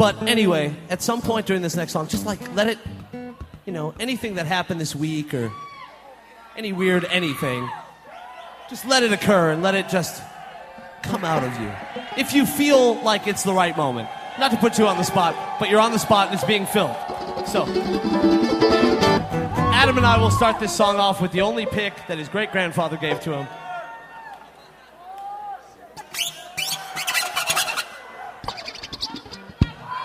But anyway, at some point during this next song, just like let it, anything that happened this week or any weird anything, just let it occur and let it just come out of you. If you feel like it's the right moment. Not to put you on the spot, but you're on the spot and it's being filmed. So, Adam and I will start this song off with the only pick that his great-grandfather gave to him.